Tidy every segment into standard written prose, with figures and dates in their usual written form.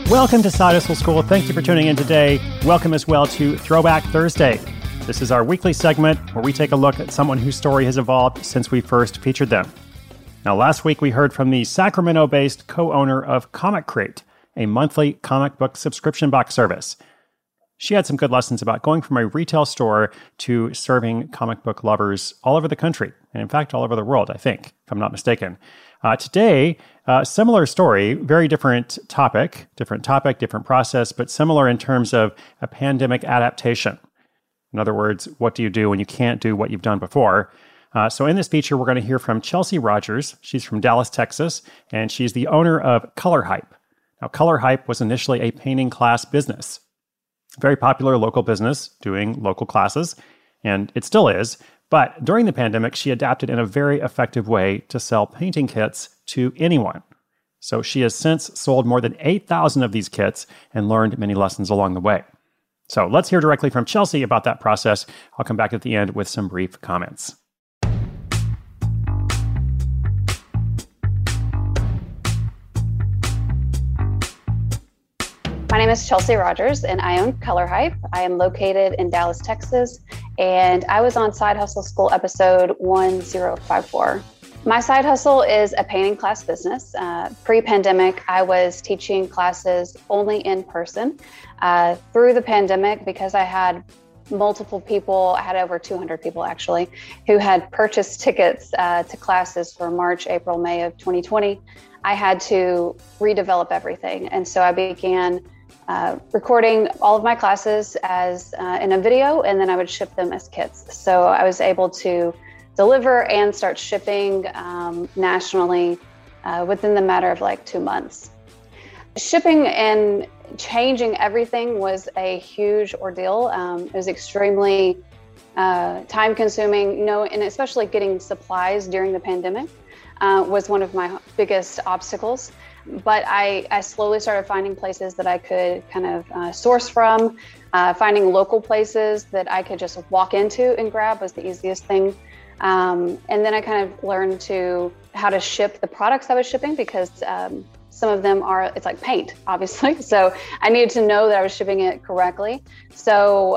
Welcome to Side Hustle School. Thank you for tuning in today. Welcome as well to Throwback Thursday. This is our weekly segment where we take a look at someone whose story has evolved since we first featured them. Now, last week we heard from the Sacramento-based co-owner of Comic Crate, a monthly comic book subscription box service. She had some good lessons about going from a retail store to serving comic book lovers all over the country, and in fact, all over the world, I think, if I'm not mistaken. Today, similar story, very different topic, different process, but similar in terms of a pandemic adaptation. In other words, what do you do when you can't do what you've done before? So in this feature, we're going to hear from Chelsea Rogers. She's from Dallas, Texas, and she's the owner of Color Hype. Now, Color Hype was initially a painting class business. Very popular local business doing local classes, and it still is. But during the pandemic, she adapted in a very effective way to sell painting kits to anyone. So she has since sold more than 8,000 of these kits and learned many lessons along the way. So let's hear directly from Chelsea about that process. I'll come back at the end with some brief comments. My name is Chelsea Rogers, and I own Color Hype. I am located in Dallas, Texas, and I was on Side Hustle School episode 1054. My side hustle is a painting class business. Pre-pandemic, I was teaching classes only in person. Through the pandemic, because I had multiple people, I had over 200 people actually, who had purchased tickets to classes for March, April, May of 2020, I had to redevelop everything. And so I began recording all of my classes as in a video, and then I would ship them as kits. So I was able to deliver and start shipping nationally within the matter of like 2 months. Shipping and changing everything was a huge ordeal. It was extremely time consuming, and especially getting supplies during the pandemic was one of my biggest obstacles. But I slowly started finding places that I could kind of source from. Finding local places that I could just walk into and grab was the easiest thing. And then I kind of learned how to ship the products I was shipping, because some of them it's like paint, obviously. So I needed to know that I was shipping it correctly. So,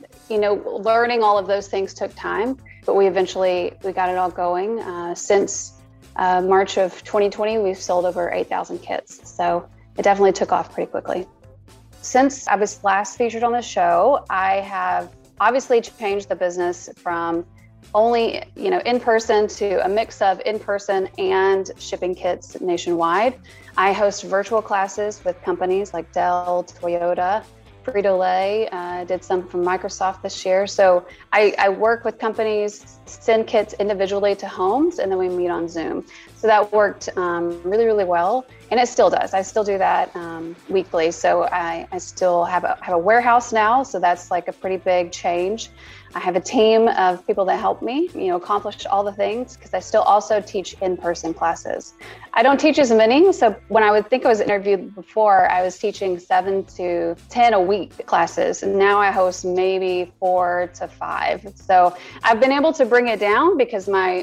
learning all of those things took time, but we got it all going. Since March of 2020, we've sold over 8,000 kits. So it definitely took off pretty quickly. Since I was last featured on the show, I have obviously changed the business from only, in person to a mix of in person and shipping kits nationwide. I host virtual classes with companies like Dell, Toyota, Frito-Lay, did some from Microsoft this year. So I work with companies, send kits individually to homes, and then we meet on Zoom. So that worked really, really well. And it still does. I still do that weekly. So I still have a warehouse now. So that's like a pretty big change. I have a team of people that help me, accomplish all the things, because I still also teach in-person classes. I don't teach as many. So when I was interviewed before, I was teaching 7 to 10 a week classes. And now I host maybe 4 to 5. So I've been able to bring it down because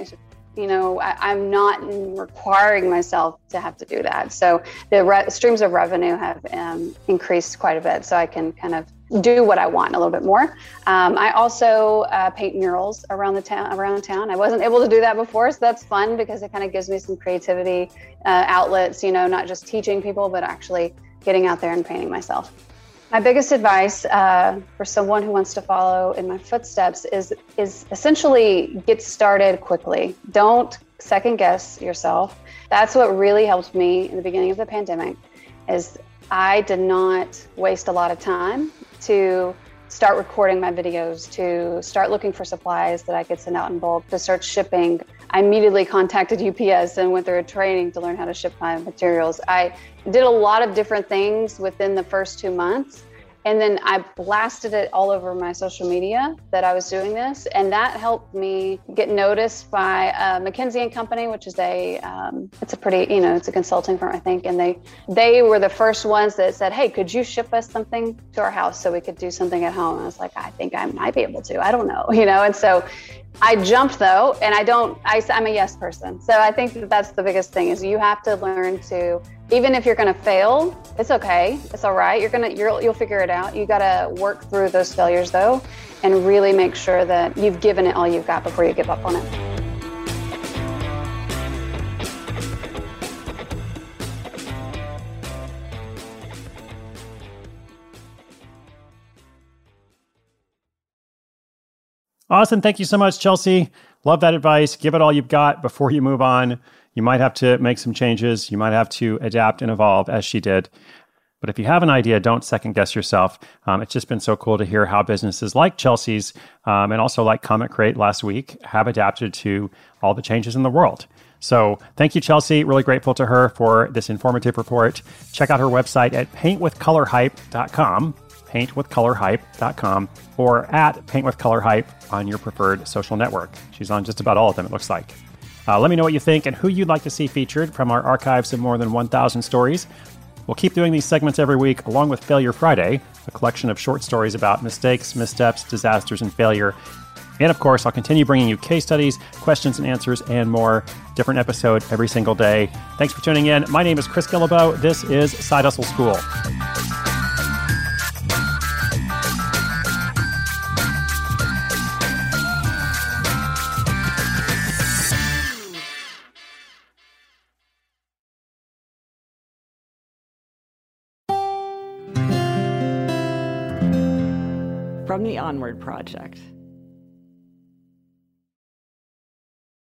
I'm not requiring myself to have to do that. So the streams of revenue have increased quite a bit, so I can kind of do what I want a little bit more. I also paint murals around town. I wasn't able to do that before, so that's fun because it kind of gives me some creativity outlets, not just teaching people, but actually getting out there and painting myself. My biggest advice for someone who wants to follow in my footsteps is essentially get started quickly. Don't second guess yourself. That's what really helped me in the beginning of the pandemic, is I did not waste a lot of time to start recording my videos, to start looking for supplies that I could send out in bulk, to start shipping. I immediately contacted UPS and went through a training to learn how to ship my materials. I did a lot of different things within the first 2 months. And then I blasted it all over my social media that I was doing this. And that helped me get noticed by McKinsey & Company, which is it's a consulting firm, I think. And they were the first ones that said, hey, could you ship us something to our house so we could do something at home? And I was like, I think I might be able to, I don't know, And so I jumped though, and I'm a yes person. So I think that's the biggest thing is you have to learn to, even if you're going to fail, it's okay. It's all right. You'll figure it out. You got to work through those failures though, and really make sure that you've given it all you've got before you give up on it. Awesome. Thank you so much, Chelsea. Love that advice. Give it all you've got before you move on. You might have to make some changes. You might have to adapt and evolve as she did. But if you have an idea, don't second guess yourself. It's just been so cool to hear how businesses like Chelsea's and also like Comet Crate last week have adapted to all the changes in the world. So thank you, Chelsea. Really grateful to her for this informative report. Check out her website at paintwithcolorhype.com. paintwithcolorhype.com or at paintwithcolorhype on your preferred social network. She's on just about all of them, it looks like. Let me know what you think and who you'd like to see featured from our archives of more than 1,000 stories. We'll keep doing these segments every week, along with Failure Friday, a collection of short stories about mistakes, missteps, disasters, and failure. And of course, I'll continue bringing you case studies, questions and answers, and more. Different episode every single day. Thanks for tuning in. My name is Chris Guillebeau. This is Side Hustle School. From the Onward Project.